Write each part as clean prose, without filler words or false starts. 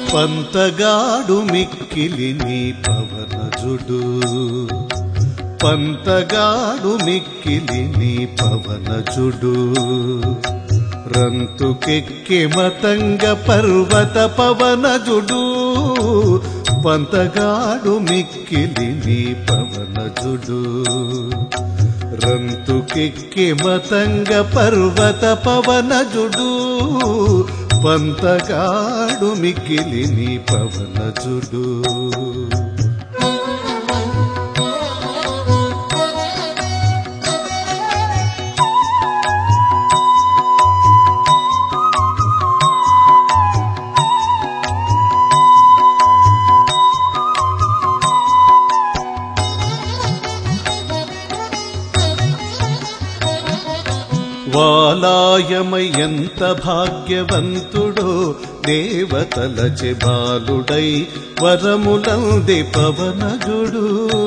పంతగాడు మిక్కిలి నీ పవనజుడు పంతగాడు మిక్కిలి నీ పవనజుడు రంతుకెక్కి మతంగ పర్వత పవనజుడు పంతగాడు మిక్కిలి నీ పవనజుడు రంతుకెక్కి మతంగ పర్వత పవనజుడు పంతగాడు మిక్కిలి నీ పవనజుడు వాలాయమై ఎంత భాగ్యవంతుడో దేవతలచె బాలుడై వరములంది పవనజుడు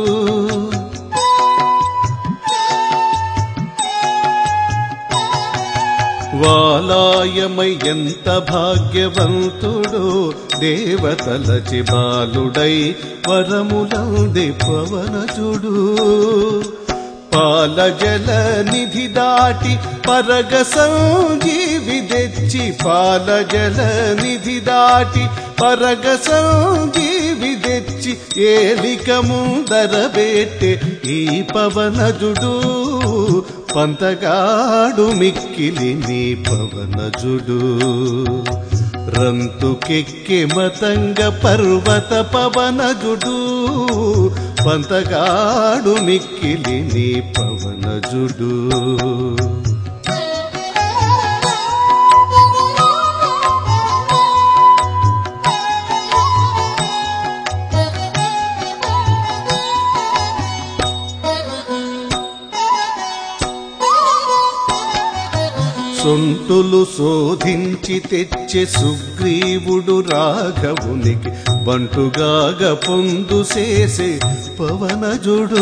వాలాయమై ఎంత భాగ్యవంతుడో దేవతలచె బాలుడై వరములంది పవనజుడు పాలజల నిధి దాటి పరగ సంజీవి తెచ్చి పాలజల నిధి దాటి పరగ సంజీవి తెచ్చి ఏలిక ముందర బెట్టె ఈ పవనజుడు పంతగాడు మిక్కిలి నీ పవనజుడు రంతుకెక్కి మతంగ పర్వత పవనజుడు పంతగాడు మిక్కిలి నీ పవనజుడు సొంటులు శోధించి తెచ్చే సుగ్రీవుడు రాఘవునికి బంటుగాగ పొందు చేసే పవనజుడు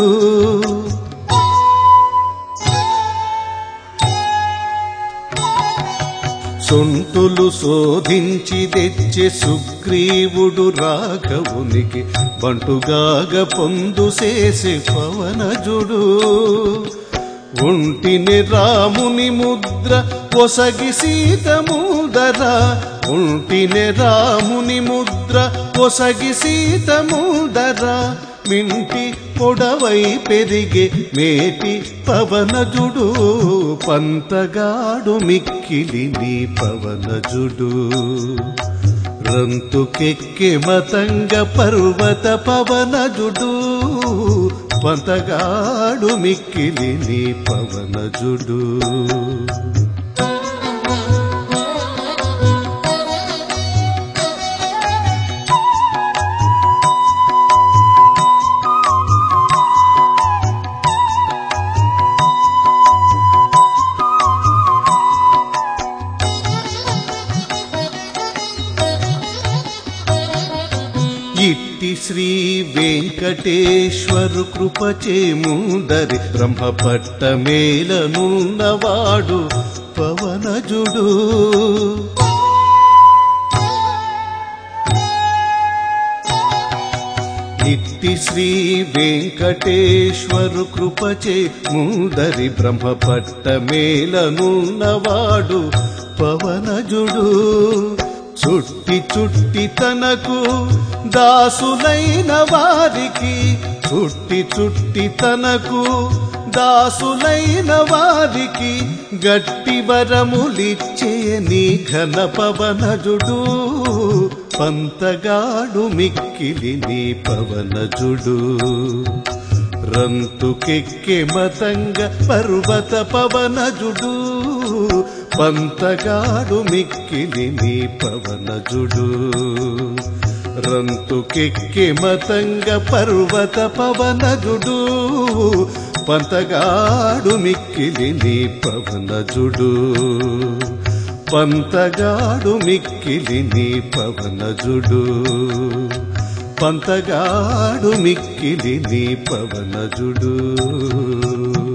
సొంటులు శోధించి తెచ్చే సుగ్రీవుడు రాఘవునికి బంటుగాగ పొందు చేసే పవనజుడు ఒంటిని రాముని ముద్ర ఒసగి సీత ముందర ఒంటిని రాముని ముద్ర ఒసగి సీత ముందర మింటి పొడవై పెరిగే మేటి పవనజుడు పంతగాడు మిక్కిలి నీ పవనజుడు రంతుకెక్కి మతంగ పర్వత పవనజుడు పంతగాడు మిక్కిలి నీ పవనజుడు ఇట్టి శ్రీ వెంకటేశ్వరు కృపచే ముందరి బ్రహ్మపట్ట మేలనున్నవాడు పవనజుడు ఇట్టి శ్రీ వెంకటేశ్వరు కృపచే ముందరి బ్రహ్మపట్ట మేలనున్నవాడు పవనజుడు చుట్టి చుట్టి తనకు దాసులైన వారికి చుట్టి చుట్టి తనకు దాసులైన వారికి గట్టి వరములిచ్చే నీ ఘన పవనజుడు పంతగాడు మిక్కిలి నీ పవనజుడు రంతుకెక్కి మతంగ పర్వత పవనజుడు పంతగాడు మిక్కిలి నీ పవనజుడు రంతుకెక్కి మతంగ పర్వత పవనజుడు పంతగాడు మిక్కిలి నీ పవనజుడు పంతగాడు మిక్కిలి నీ పవనజుడు పంతగాడు మిక్కిలి నీ పవనజుడు